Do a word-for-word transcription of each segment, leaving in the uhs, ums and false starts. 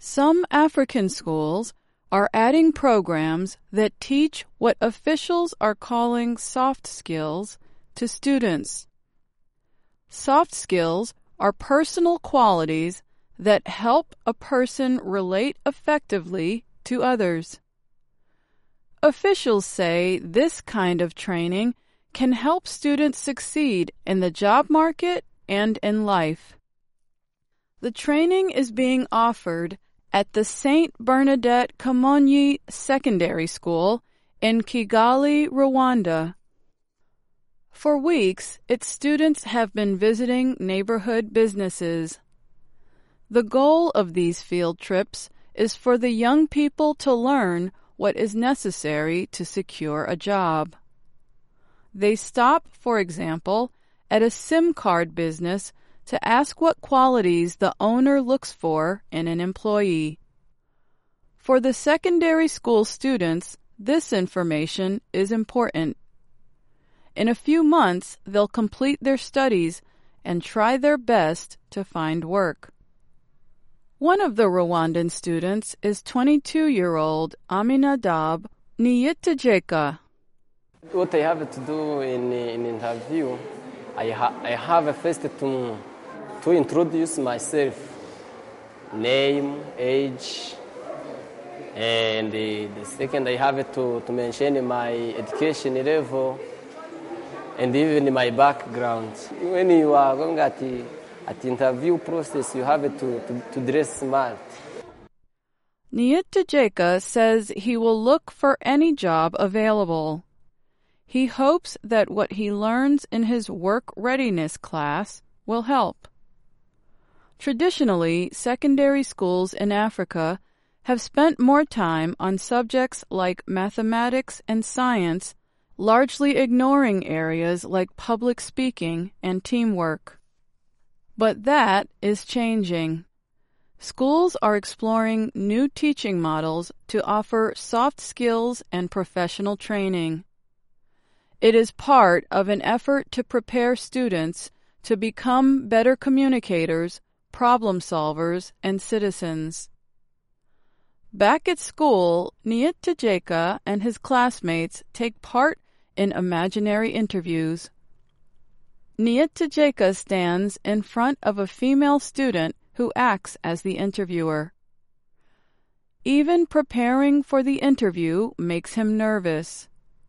Some African schools are adding programs that teach what officials are calling soft skills to students. Soft skills are personal qualities that help a person relate effectively to others. Officials say this kind of training can help students succeed in the job market and in life. The training is being offered at the Saint Bernadette Kamonyi Secondary School in Kigali, Rwanda. For weeks, its students have been visiting neighborhood businesses. The goal of these field trips is for the young people to learn what is necessary to secure a job. They stop, for example, at a SIM card business to ask what qualities the owner looks for in an employee. For the secondary school students, this information is important. In a few months, they'll complete their studies and try their best to find work. One of the Rwandan students is twenty-two-year-old Aminadab Niyitegeka. What I have to do in an interview, I, ha- I have first to, to introduce myself, name, age, and the, the second I have to, to mention my education level and even my background. When you are going at the, at the interview process, you have to, to, to dress smart. Niyitegeka says he will look for any job available. He hopes that what he learns in his work readiness class will help. Traditionally, secondary schools in Africa have spent more time on subjects like mathematics and science, largely ignoring areas like public speaking and teamwork. But that is changing. Schools are exploring new teaching models to offer soft skills and professional training. It is part of an effort to prepare students to become better communicators, problem solvers, and citizens. Back at school, Niyitegeka and his classmates take part in imaginary interviews. Niyitegeka stands in front of a female student who acts as the interviewer. Even preparing for the interview makes him nervous.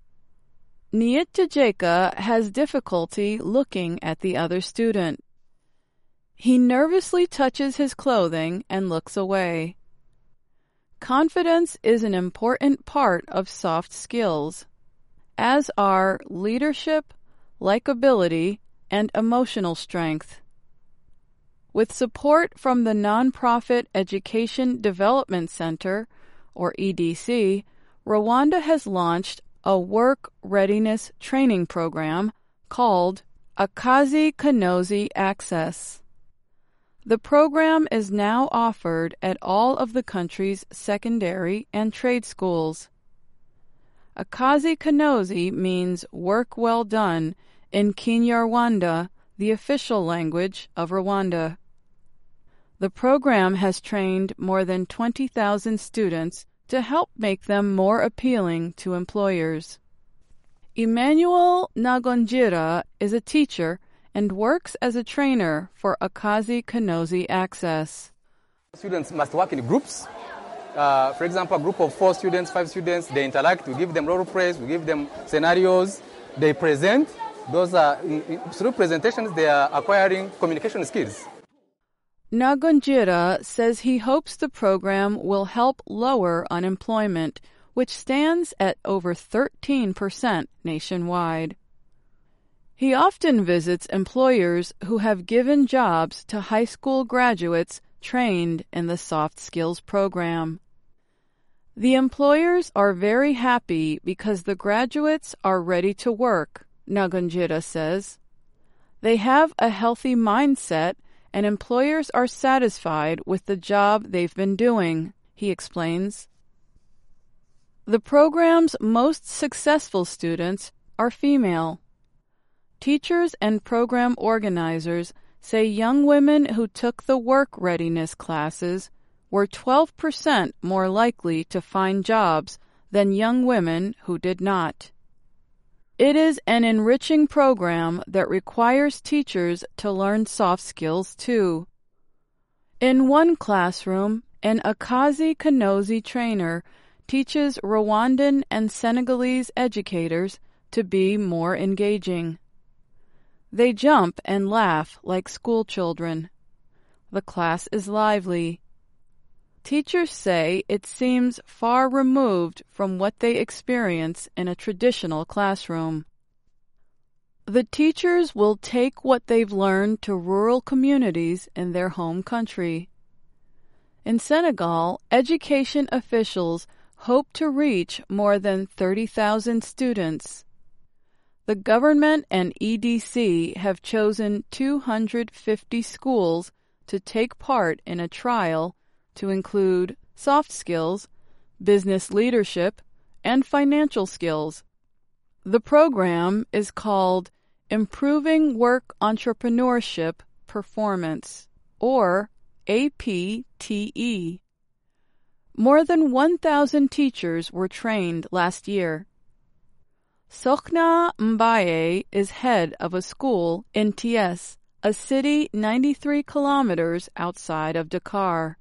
Niyitegeka has difficulty looking at the other student. He nervously touches his clothing and looks away. Confidence is an important part of soft skills, as are leadership, likability, and emotional strength. With support from the Nonprofit Education Development Center, or E D C, Rwanda has launched a work readiness training program called Akazi Kanozi Access. The program is now offered at all of the country's secondary and trade schools. Akazi Kanozi means work well done in Kinyarwanda, the official language of Rwanda. The program has trained more than twenty thousand students to help make them more appealing to employers. Emmanuel Nagonjira is a teacher and works as a trainer for Akazi Kanozi Access. Students must work in groups. Uh, for example, a group of four students, five students, they interact, we give them role plays, we give them scenarios, they present. Those are, through presentations, they are acquiring communication skills. Nagonjira says he hopes the program will help lower unemployment, which stands at over thirteen percent nationwide. He often visits employers who have given jobs to high school graduates trained in the soft skills program. The employers are very happy because the graduates are ready to work, Nagonjira says. They have a healthy mindset and employers are satisfied with the job they've been doing, he explains. The program's most successful students are female. Teachers and program organizers say young women who took the work readiness classes were twelve percent more likely to find jobs than young women who did not. It is an enriching program that requires teachers to learn soft skills too. In one classroom, an Akazi Kanozi trainer teaches Rwandan and Senegalese educators to be more engaging. They jump and laugh like school children. The class is lively. Teachers say it seems far removed from what they experience in a traditional classroom. The teachers will take what they've learned to rural communities in their home country. In Senegal, education officials hope to reach more than thirty thousand students. The government and E D C have chosen two hundred fifty schools to take part in a trial to include soft skills, business leadership, and financial skills. The program is called Improving Work Entrepreneurship Performance, or A P T E. More than one thousand teachers were trained last year. Sokhna Mbaye is head of a school in Thiès, a city ninety-three kilometers outside of Dakar.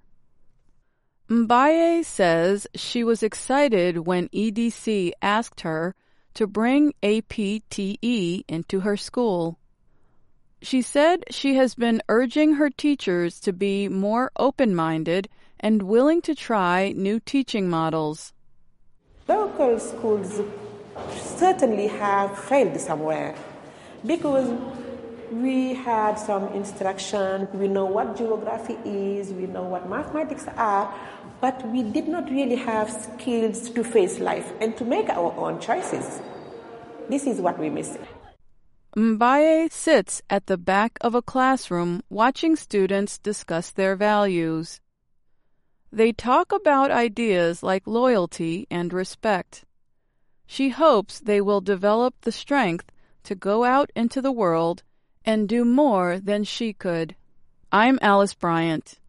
Mbaye says she was excited when E D C asked her to bring A P T E into her school. She said she has been urging her teachers to be more open-minded and willing to try new teaching models. Local schools certainly have failed somewhere because we had some instruction, we know what geography is, we know what mathematics are, but we did not really have skills to face life and to make our own choices. This is what we miss. Mbaye sits at the back of a classroom watching students discuss their values. They talk about ideas like loyalty and respect. She hopes they will develop the strength to go out into the world and do more than she could. I'm Alice Bryant.